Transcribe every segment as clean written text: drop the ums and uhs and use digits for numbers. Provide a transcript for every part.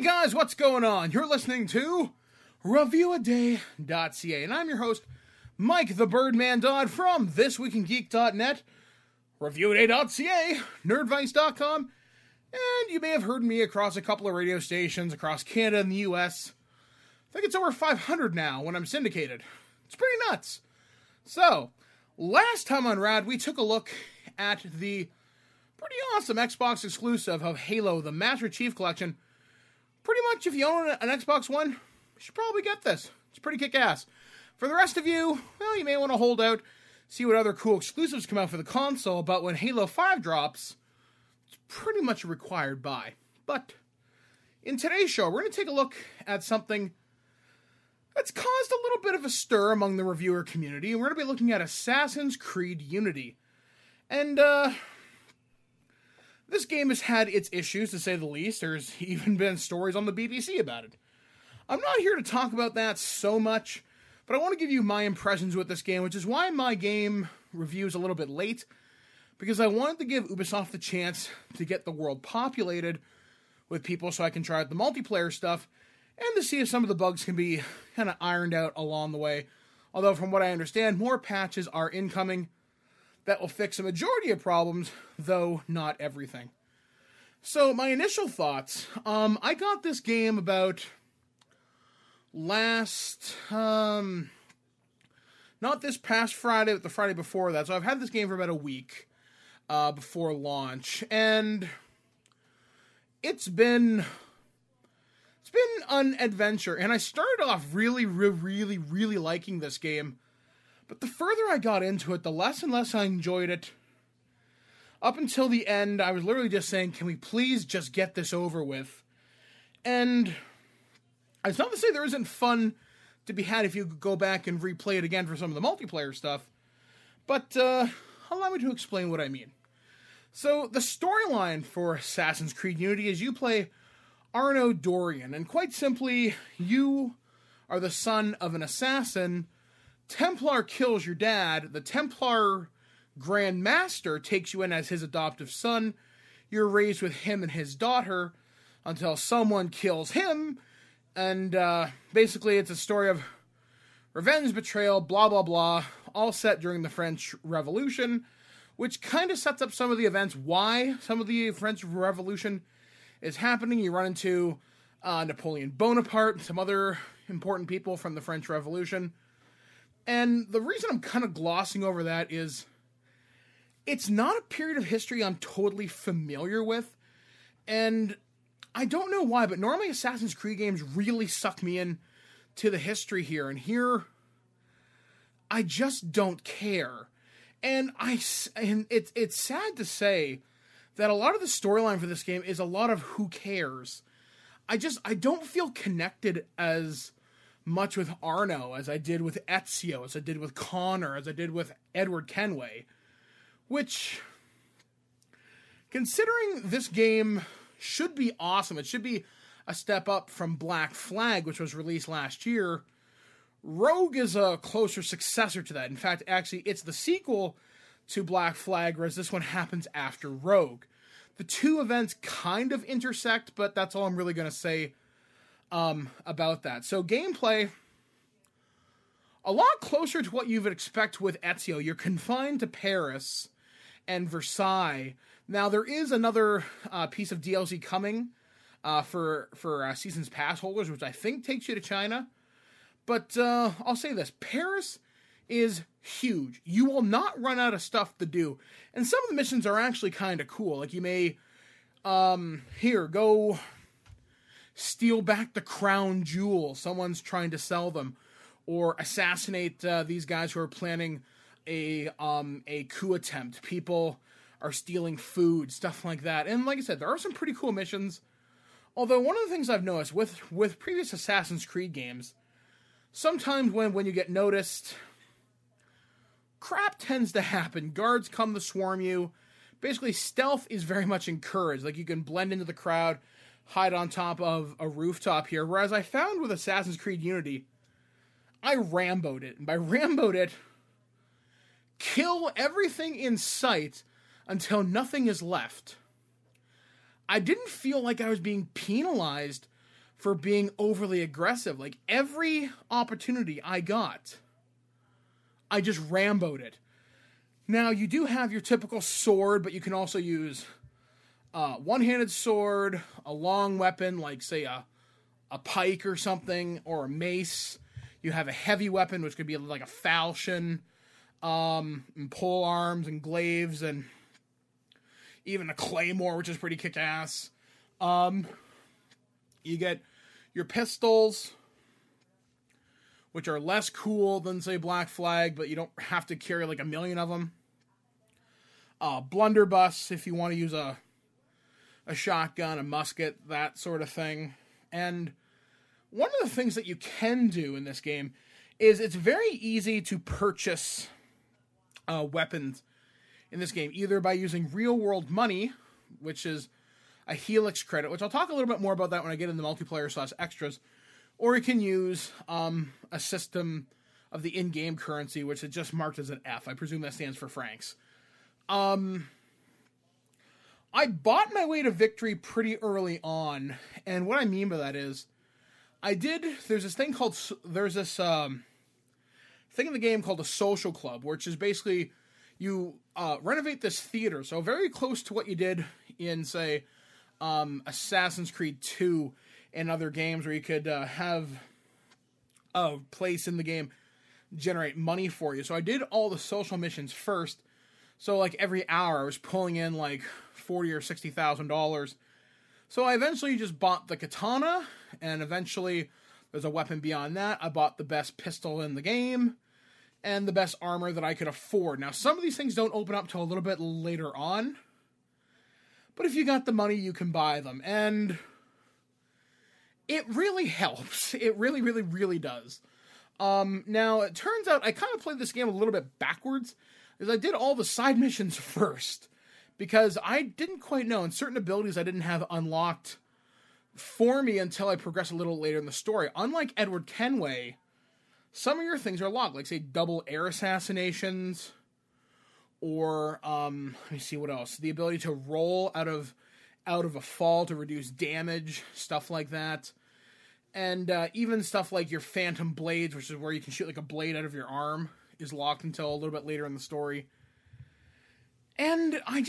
guys, what's going on? You're listening to ReviewAday.ca, and I'm your host, Mike the Birdman Dodd from ThisWeekInGeek.net, ReviewAday.ca, Nerdvice.com, and you may have heard me across a couple of radio stations across Canada and the US. I think it's over 500 now when I'm syndicated. It's pretty nuts. So, last time on Rad, we took a look at the pretty awesome Xbox exclusive of Halo, the Master Chief Collection. Pretty much, if you own an Xbox One, you should probably get this. It's pretty kick-ass. For the rest of you, well, you may want to hold out, see what other cool exclusives come out for the console, but when Halo 5 drops, it's pretty much a required buy. But in today's show, we're going to take a look at something that's caused a little bit of a stir among the reviewer community, and we're going to be looking at Assassin's Creed Unity. And, this game has had its issues, to say the least. There's even been stories on the BBC about it. I'm not here to talk about that so much, but I want to give you my impressions with this game, which is why my game review is a little bit late, because I wanted to give Ubisoft the chance to get the world populated with people so I can try out the multiplayer stuff, and to see if some of the bugs can be kind of ironed out along the way. Although, from what I understand, more patches are incoming that will fix a majority of problems, though not everything. So, my initial thoughts. I got this game about not this past Friday, but the Friday before that. So I've had this game for about a week before launch, and it's been an adventure. And I started off really liking this game. But the further I got into it, the less and less I enjoyed it. Up until the end, I was literally just saying, can we please just get this over with? And it's not to say there isn't fun to be had if you go back and replay it again for some of the multiplayer stuff. But allow me to explain what I mean. So the storyline for Assassin's Creed Unity is you play Arno Dorian. And quite simply, you are the son of an assassin. Templar kills your dad. The Templar Grand Master takes you in as his adoptive son. You're raised with him and his daughter until someone kills him. And basically it's a story of revenge, betrayal, blah, blah, blah, all set during the French Revolution, which kind of sets up some of the events, why some of the French Revolution is happening. You run into Napoleon Bonaparte and some other important people from the French Revolution. And the reason I'm kind of glossing over that is it's not a period of history I'm totally familiar with. And I don't know why, but normally Assassin's Creed games really suck me in to the history here. And here, I just don't care. And it's sad to say that a lot of the storyline for this game is a lot of who cares. I don't feel connected as much with Arno as I did with Ezio, as I did with Connor, as I did with Edward Kenway. Which, considering this game should be awesome, it should be a step up from Black Flag, which was released last year, Rogue is a closer successor to that. In fact, actually, it's the sequel to Black Flag, whereas this one happens after Rogue. The two events kind of intersect, but that's all I'm really going to say about that. So gameplay, a lot closer to what you would expect with Ezio. You're confined to Paris and Versailles. Now there is another piece of DLC coming for Seasons Pass holders, which I think takes you to China. But I'll say this, Paris is huge. You will not run out of stuff to do. And some of the missions are actually kind of cool. Like you may, go steal back the crown jewel. Someone's trying to sell them. Or assassinate these guys who are planning a coup attempt. People are stealing food, stuff like that. And like I said, there are some pretty cool missions. Although one of the things I've noticed with previous Assassin's Creed games, sometimes when you get noticed, crap tends to happen. Guards come to swarm you. Basically, stealth is very much encouraged. Like, you can blend into the crowd, hide on top of a rooftop here. Whereas I found with Assassin's Creed Unity, I Rambo'd it. And by Rambo'd it, kill everything in sight until nothing is left. I didn't feel like I was being penalized for being overly aggressive. Like, every opportunity I got, I just Rambo'd it. Now, you do have your typical sword, but you can also use one-handed sword, a long weapon, like, say, a pike or something, or a mace. You have a heavy weapon, which could be like a falchion, and pole arms, and glaives, and even a claymore, which is pretty kick-ass. You get your pistols, which are less cool than, say, Black Flag, but you don't have to carry like a million of them. Blunderbuss, if you want to use a shotgun, a musket, that sort of thing. And one of the things that you can do in this game is it's very easy to purchase weapons in this game, either by using real-world money, which is a Helix credit, which I'll talk a little bit more about that when I get into multiplayer/extras, or you can use a system of the in-game currency, which is just marked as an F. I presume that stands for francs. I bought my way to victory pretty early on, and what I mean by that is, there's this thing in the game called a social club, which is basically, you renovate this theater, so very close to what you did in, say, Assassin's Creed 2 and other games where you could have a place in the game generate money for you. So I did all the social missions first. So like every hour I was pulling in like $40,000 or $60,000. So I eventually just bought the katana, and eventually there's a weapon beyond that. I bought the best pistol in the game and the best armor that I could afford. Now, some of these things don't open up till a little bit later on, but if you got the money, you can buy them. And it really helps. It really, really, really does. Now, it turns out I kind of played this game a little bit backwards, because I did all the side missions first, because I didn't quite know, and certain abilities I didn't have unlocked for me until I progressed a little later in the story. Unlike Edward Kenway, some of your things are locked, like, say, double air assassinations, or, let me see what else. The ability to roll out of a fall to reduce damage, stuff like that. And even stuff like your phantom blades, which is where you can shoot like a blade out of your arm, is locked until a little bit later in the story. And I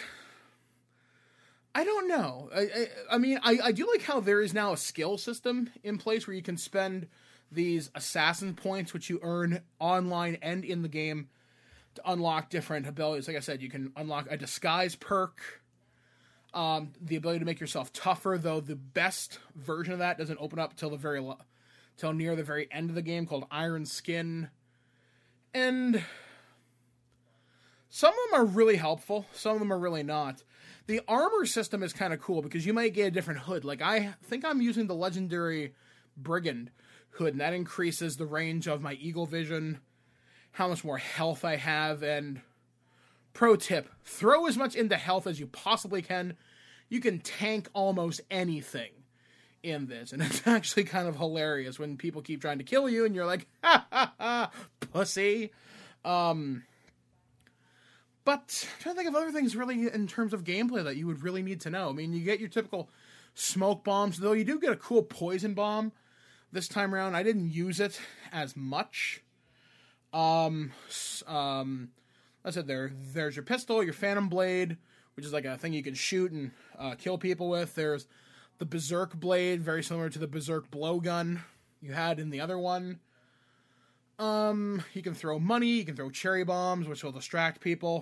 don't know. I mean, I do like how there is now a skill system in place where you can spend these assassin points, which you earn online and in the game, to unlock different abilities. Like I said, you can unlock a disguise perk, the ability to make yourself tougher, though the best version of that doesn't open up till near the very end of the game, called Iron Skin. And some of them are really helpful, some of them are really not. The armor system is kind of cool, because you might get a different hood. Like, I think I'm using the legendary Brigand hood, and that increases the range of my eagle vision, how much more health I have, and pro tip, throw as much into health as you possibly can. You can tank almost anything in this, and it's actually kind of hilarious when people keep trying to kill you, and you're like, ha ha ha, pussy. But I'm trying to think of other things really in terms of gameplay that you would really need to know. I mean, you get your typical smoke bombs, though you do get a cool poison bomb this time around. I didn't use it as much. I said there's your pistol, your phantom blade, which is like a thing you can shoot and kill people with. There's the berserk blade, very similar to the berserk blowgun you had in the other one. You can throw money, you can throw cherry bombs, which will distract people.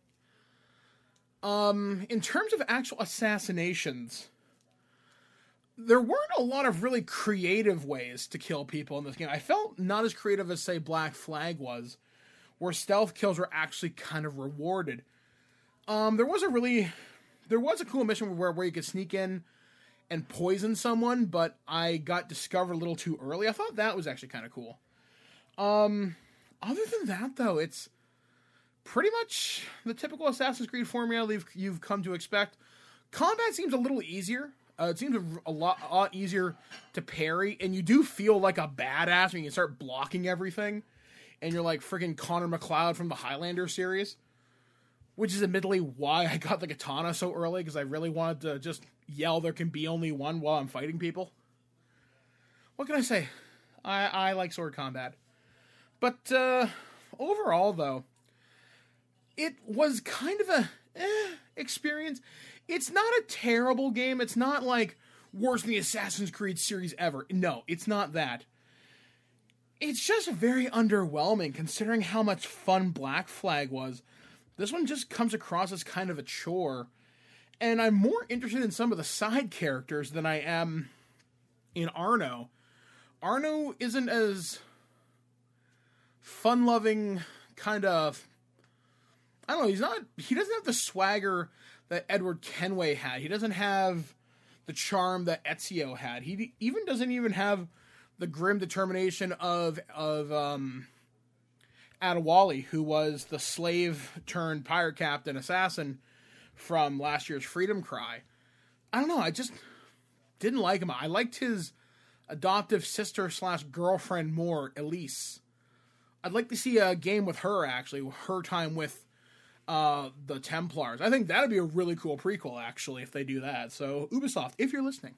In terms of actual assassinations, there weren't a lot of really creative ways to kill people in this game. I felt not as creative as, say, Black Flag was, where stealth kills were actually kind of rewarded. There was a cool mission where you could sneak in and poison someone, but I got discovered a little too early. I thought that was actually kind of cool. Other than that, though, it's pretty much the typical Assassin's Creed formula you've come to expect. Combat seems a little easier. It seems a lot easier to parry, and you do feel like a badass when you start blocking everything, and you're like freaking Connor McLeod from the Highlander series, which is admittedly why I got the katana so early, because I really wanted to just yell there can be only one while I'm fighting people. what can I say? I like sword combat. But overall, though, it was kind of a experience. It's not a terrible game. It's not like worse than the Assassin's Creed series ever. No, it's not that. It's just very underwhelming considering how much fun Black Flag was. This one just comes across as kind of a chore. And I'm more interested in some of the side characters than I am in Arno. Arno isn't as fun-loving, kind of... I don't know, he doesn't have the swagger that Edward Kenway had. He doesn't have the charm that Ezio had. He doesn't even have the grim determination of Adewale, who was the slave-turned pirate captain assassin from last year's Freedom Cry. I don't know, I just didn't like him. I liked his adoptive sister/girlfriend more, Elise. I'd like to see a game with her, actually, her time with the Templars. I think that'd be a really cool prequel, actually, if they do that. So, Ubisoft, if you're listening.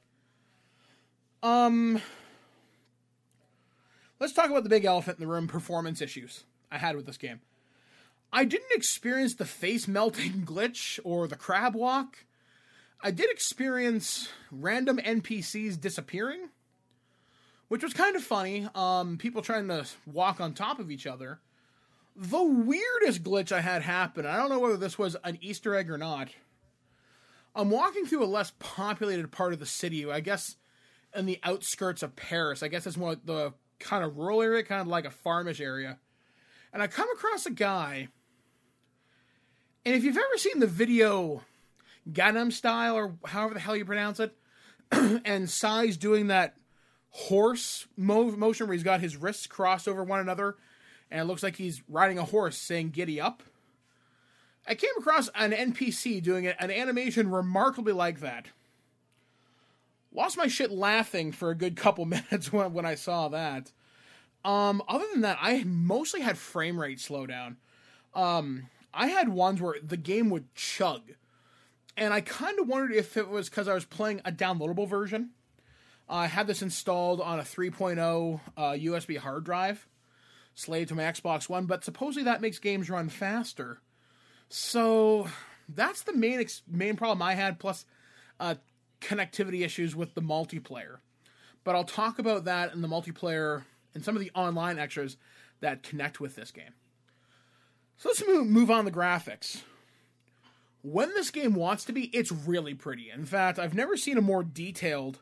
Let's talk about the big elephant in the room, performance issues I had with this game. I didn't experience the face-melting glitch or the crab walk. I did experience random NPCs disappearing, which was kind of funny. People trying to walk on top of each other. The weirdest glitch I had happen, I don't know whether this was an Easter egg or not. I'm walking through a less populated part of the city, I guess in the outskirts of Paris. I guess it's more like the kind of rural area, kind of like a farmish area. And I come across a guy, and if you've ever seen the video Gangnam Style, or however the hell you pronounce it, and Psy's doing that horse motion where he's got his wrists crossed over one another, and it looks like he's riding a horse saying giddy up. I came across an NPC doing an animation remarkably like that. Lost my shit laughing for a good couple minutes when I saw that. Other than that, I mostly had frame rate slowdown. I had ones where the game would chug. And I kind of wondered if it was because I was playing a downloadable version. I had this installed on a 3.0 USB hard drive, slaved to my Xbox One, but supposedly that makes games run faster. So that's the main problem I had, plus connectivity issues with the multiplayer. But I'll talk about that in the multiplayer and some of the online extras that connect with this game. So let's move on to graphics. When this game wants to be, it's really pretty. In fact, I've never seen a more detailed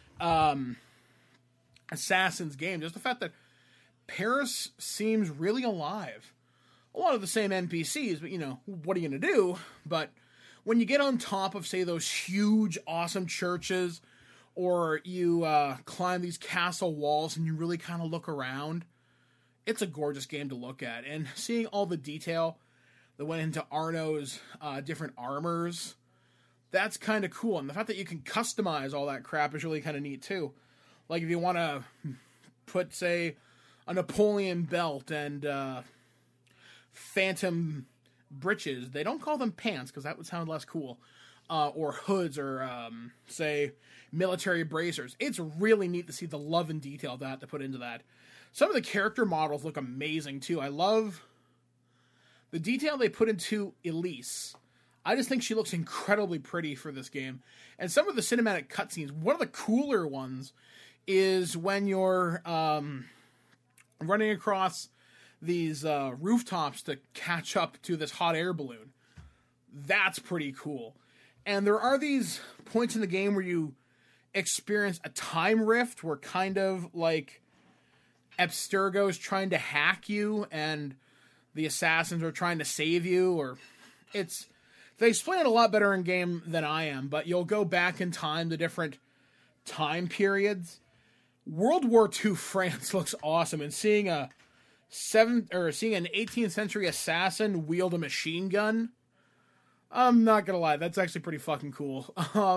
Assassin's game. Just the fact that Paris seems really alive. A lot of the same NPCs, but, what are you going to do? But when you get on top of, say, those huge, awesome churches, or you climb these castle walls and you really kind of look around, it's a gorgeous game to look at. And seeing all the detail that went into Arno's different armors, that's kind of cool. And the fact that you can customize all that crap is really kind of neat, too. Like, if you want to put, say, a Napoleon belt and phantom breeches. They don't call them pants, because that would sound less cool. Or hoods, or, say, military bracers. It's really neat to see the love and detail that to put into that. Some of the character models look amazing, too. I love the detail they put into Elise. I just think she looks incredibly pretty for this game. And some of the cinematic cutscenes, one of the cooler ones is when you're running across these rooftops to catch up to this hot air balloon. That's pretty cool. And there are these points in the game where you experience a time rift where kind of like Abstergo is trying to hack you and the assassins are trying to save you, or they explain it a lot better in game than I am, but you'll go back in time to different time periods. World War II France looks awesome, and seeing an 18th century assassin wield a machine gun, I'm not gonna lie, that's actually pretty fucking cool.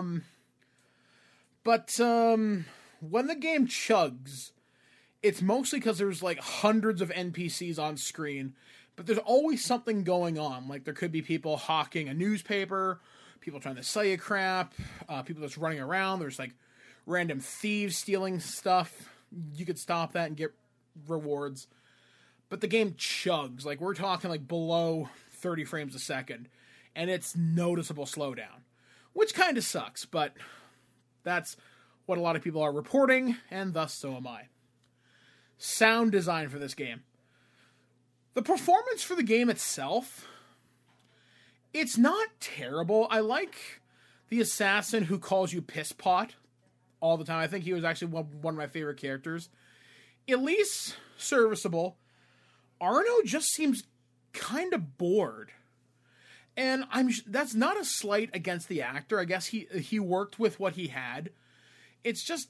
But when the game chugs, it's mostly because there's like hundreds of NPCs on screen, but there's always something going on. Like, there could be people hawking a newspaper, people trying to sell you crap, people just running around. There's like random thieves stealing stuff, you could stop that and get rewards. But the game chugs. Like, we're talking like below 30 frames a second. And it's noticeable slowdown. Which kind of sucks, but that's what a lot of people are reporting, and thus so am I. Sound design for this game. The performance for the game itself, it's not terrible. I like the assassin who calls you piss pot all the time. I think he was actually one of my favorite characters. Elise, serviceable. Arno just seems kind of bored. And that's not a slight against the actor. I guess he worked with what he had. It's just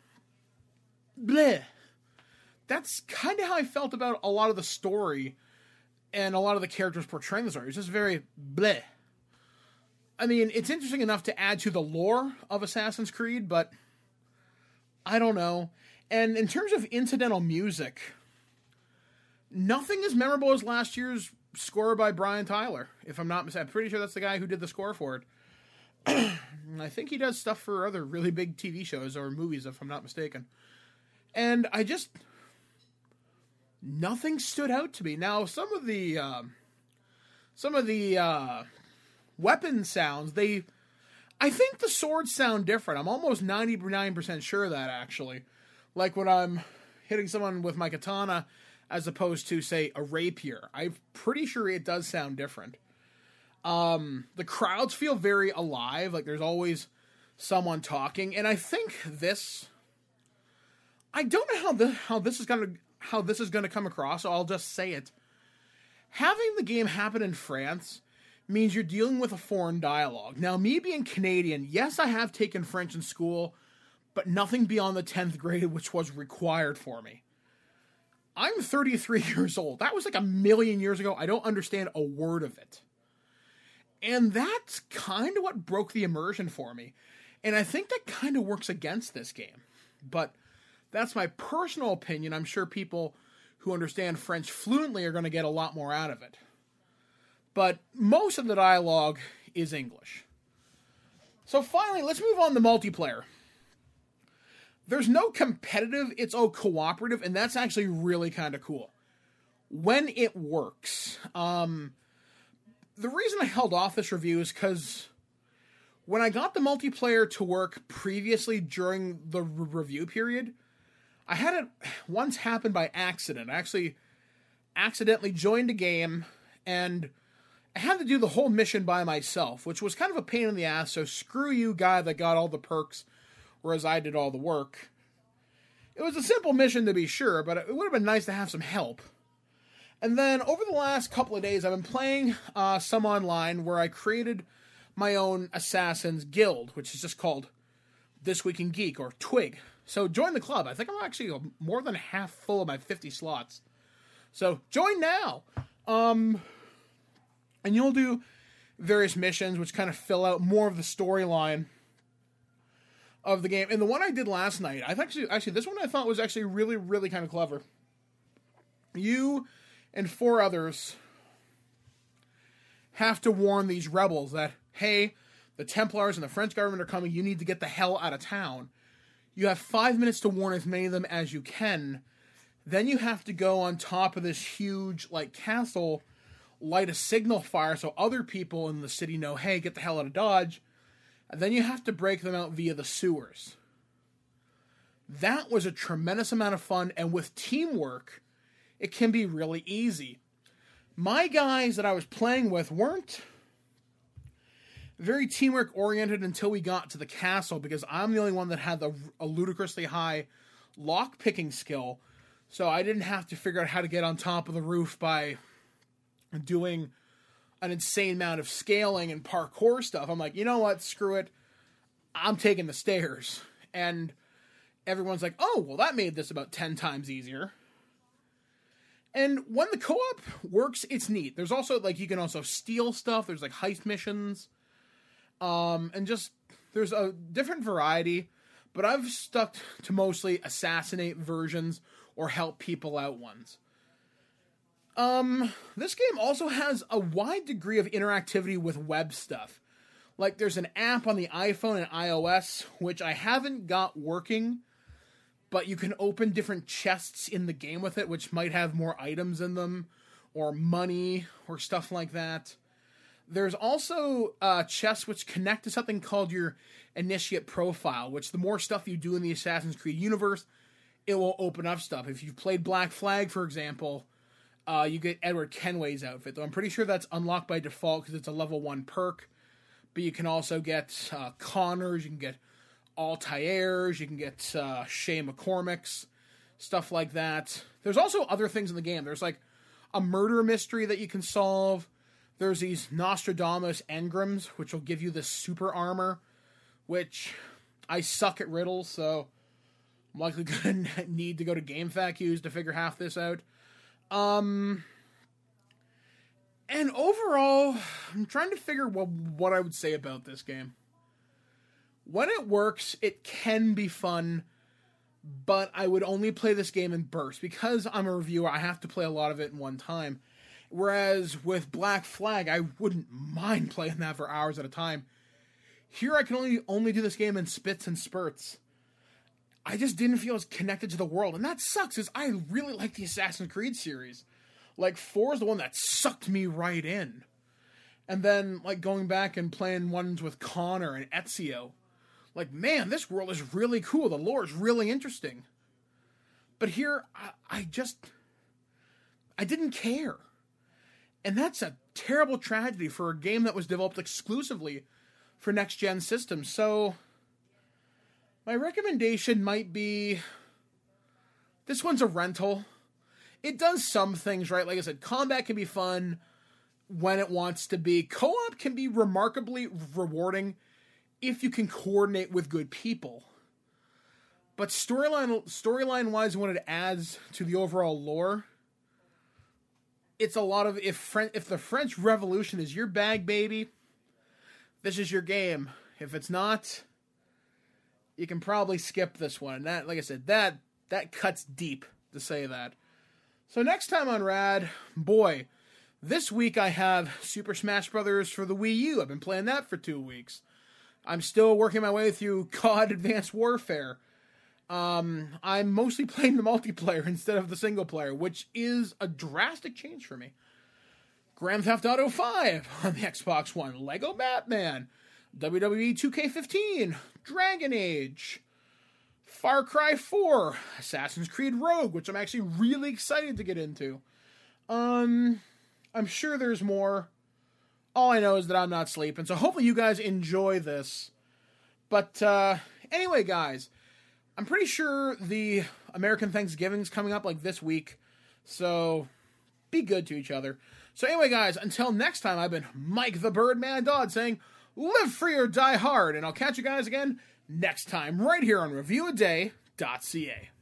bleh. That's kind of how I felt about a lot of the story and a lot of the characters portraying the story. It's just very bleh. I mean, it's interesting enough to add to the lore of Assassin's Creed, but I don't know. And in terms of incidental music, nothing as memorable as last year's score by Brian Tyler, if I'm not mistaken. I'm pretty sure that's the guy who did the score for it. I think he does stuff for other really big TV shows or movies, if I'm not mistaken. And nothing stood out to me. Now, some of the weapon sounds, I think the swords sound different. I'm almost 99% sure of that, actually. Like when I'm hitting someone with my katana, as opposed to, say, a rapier. I'm pretty sure it does sound different. The crowds feel very alive, like there's always someone talking, and I think I don't know how this is gonna come across, so I'll just say it. Having the game happen in France means you're dealing with a foreign dialogue. Now, me being Canadian, yes, I have taken French in school, but nothing beyond the 10th grade, which was required for me. I'm 33 years old. That was like a million years ago. I don't understand a word of it. And that's kind of what broke the immersion for me. And I think that kind of works against this game. But that's my personal opinion. I'm sure people who understand French fluently are going to get a lot more out of it. But most of the dialogue is English. So finally, let's move on to multiplayer. There's no competitive, it's all cooperative, and that's actually really kind of cool. When it works. The reason I held off this review is because when I got the multiplayer to work previously during the review period, I had it once happen by accident. I actually accidentally joined a game, and I had to do the whole mission by myself, which was kind of a pain in the ass, so screw you, guy that got all the perks, whereas I did all the work. It was a simple mission to be sure, but it would have been nice to have some help. And then over the last couple of days, I've been playing some online where I created my own Assassin's Guild, which is just called This Week in Geek, or Twig. So join the club. I think I'm actually more than half full of my 50 slots. So join now. And you'll do various missions which kind of fill out more of the storyline of the game. And the one I did last night, actually this one I thought was actually really, really kind of clever. You and 4 others have to warn these rebels that, hey, the Templars and the French government are coming, you need to get the hell out of town. You have 5 minutes to warn as many of them as you can. Then you have to go on top of this huge, castle, light a signal fire so other people in the city know, hey, get the hell out of Dodge. And then you have to break them out via the sewers. That was a tremendous amount of fun, and with teamwork, it can be really easy. My guys that I was playing with weren't very teamwork oriented until we got to the castle, because I'm the only one that had a ludicrously high lock picking skill, so I didn't have to figure out how to get on top of the roof by doing an insane amount of scaling and parkour stuff. I'm like, you know what, screw it, I'm taking the stairs. And everyone's like, oh, well, that made this about 10 times easier. And when the co-op works, it's neat. There's also, you can also steal stuff. There's, heist missions. And just, there's a different variety. But I've stuck to mostly assassinate versions or help people out ones. This game also has a wide degree of interactivity with web stuff. Like, there's an app on the iPhone and iOS, which I haven't got working, but you can open different chests in the game with it, which might have more items in them, or money, or stuff like that. There's also chests which connect to something called your Initiate Profile, which the more stuff you do in the Assassin's Creed universe, it will open up stuff. If you've played Black Flag, for example, you get Edward Kenway's outfit, though I'm pretty sure that's unlocked by default because it's a level 1 perk. But you can also get Connors, you can get Altair's, you can get Shay McCormick's, stuff like that. There's also other things in the game. There's like a murder mystery that you can solve. There's these Nostradamus engrams, which will give you this super armor, which I suck at riddles, so I'm likely going to need to go to GameFAQs to figure half this out. And overall, I'm trying to figure what I would say about this game. When it works, it can be fun, but I would only play this game in bursts. Because I'm a reviewer, I have to play a lot of it in one time. Whereas with Black Flag, I wouldn't mind playing that for hours at a time. Here, I can only do this game in spits and spurts. I just didn't feel as connected to the world, and that sucks, because I really like the Assassin's Creed series. Like, 4 is the one that sucked me right in. And then, like, going back and playing ones with Connor and Ezio. Like, man, this world is really cool. The lore is really interesting. But here, I didn't care. And that's a terrible tragedy for a game that was developed exclusively for next-gen systems. So, my recommendation might be, this one's a rental. It does some things right. Like I said, combat can be fun when it wants to be. Co-op can be remarkably rewarding if you can coordinate with good people. But storyline-wise, when it adds to the overall lore, it's a lot of, if the French Revolution is your bag, baby, this is your game. If it's not, you can probably skip this one. And that, like I said, that cuts deep to say that. So next time on Rad, boy, this week I have Super Smash Bros. For the Wii U. I've been playing that for 2 weeks. I'm still working my way through COD Advanced Warfare. I'm mostly playing the multiplayer instead of the single player, which is a drastic change for me. Grand Theft Auto 5 on the Xbox One, Lego Batman, WWE 2K15, Dragon Age, Far Cry 4, Assassin's Creed Rogue, which I'm actually really excited to get into. I'm sure there's more. All I know is that I'm not sleeping, so hopefully you guys enjoy this. But anyway, guys, I'm pretty sure the American Thanksgiving's coming up like this week, so be good to each other. So anyway, guys, until next time, I've been Mike the Birdman Dodd saying, live free or die hard, and I'll catch you guys again next time, right here on ReviewAday.ca.